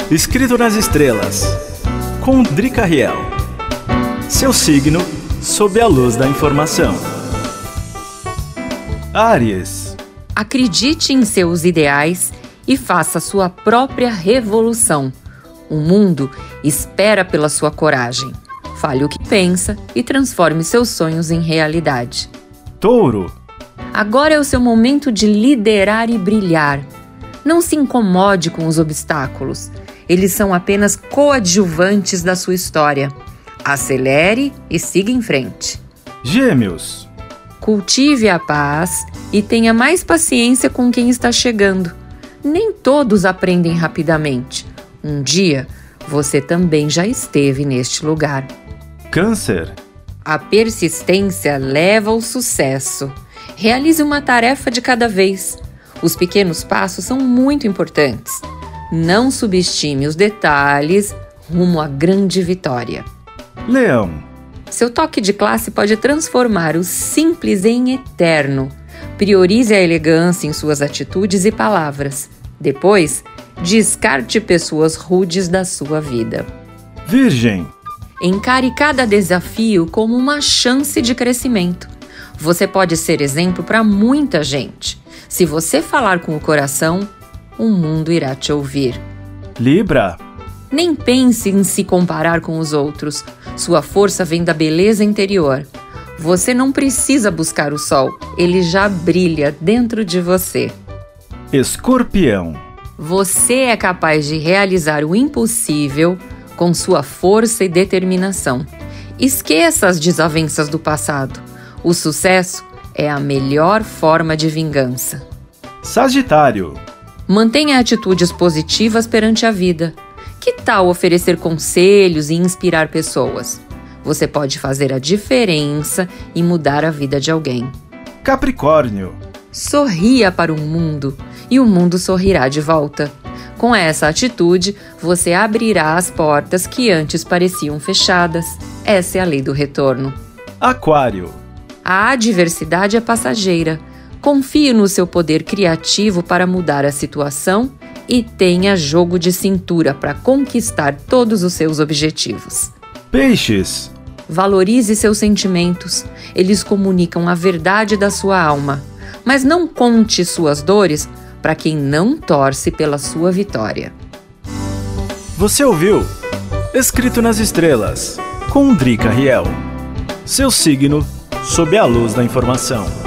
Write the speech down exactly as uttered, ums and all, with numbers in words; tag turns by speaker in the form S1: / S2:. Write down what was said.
S1: Escrito nas Estrelas, com Drica Riel. Seu signo sob a luz da informação. Áries.
S2: Acredite em seus ideais e faça sua própria revolução. O mundo espera pela sua coragem. Fale o que pensa e transforme seus sonhos em realidade.
S1: Touro.
S2: Agora é o seu momento de liderar e brilhar. Não se incomode com os obstáculos. Eles são apenas coadjuvantes da sua história. Acelere e siga em frente.
S1: Gêmeos.
S2: Cultive a paz e tenha mais paciência com quem está chegando. Nem todos aprendem rapidamente. Um dia, você também já esteve neste lugar.
S1: Câncer.
S2: A persistência leva ao sucesso. Realize uma tarefa de cada vez. Os pequenos passos são muito importantes. Não subestime os detalhes rumo à grande vitória.
S1: Leão.
S2: Seu toque de classe pode transformar o simples em eterno. Priorize a elegância em suas atitudes e palavras. Depois, descarte pessoas rudes da sua vida.
S1: Virgem.
S2: Encare cada desafio como uma chance de crescimento. Você pode ser exemplo para muita gente. Se você falar com o coração, o mundo irá te ouvir.
S1: Libra.
S2: Nem pense em se comparar com os outros. Sua força vem da beleza interior. Você não precisa buscar o sol, ele já brilha dentro de você.
S1: Escorpião.
S2: Você é capaz de realizar o impossível com sua força e determinação. Esqueça as desavenças do passado. O sucesso é a melhor forma de vingança.
S1: Sagitário.
S2: Mantenha atitudes positivas perante a vida. Que tal oferecer conselhos e inspirar pessoas? Você pode fazer a diferença e mudar a vida de alguém.
S1: Capricórnio.
S2: Sorria para o mundo e o mundo sorrirá de volta. Com essa atitude, você abrirá as portas que antes pareciam fechadas. Essa é a lei do retorno.
S1: Aquário.
S2: A adversidade é passageira. Confie no seu poder criativo para mudar a situação e tenha jogo de cintura para conquistar todos os seus objetivos.
S1: Peixes.
S2: Valorize seus sentimentos. Eles comunicam a verdade da sua alma. Mas não conte suas dores para quem não torce pela sua vitória.
S1: Você ouviu Escrito nas Estrelas, com Drica Riel. Seu signo sob a luz da informação.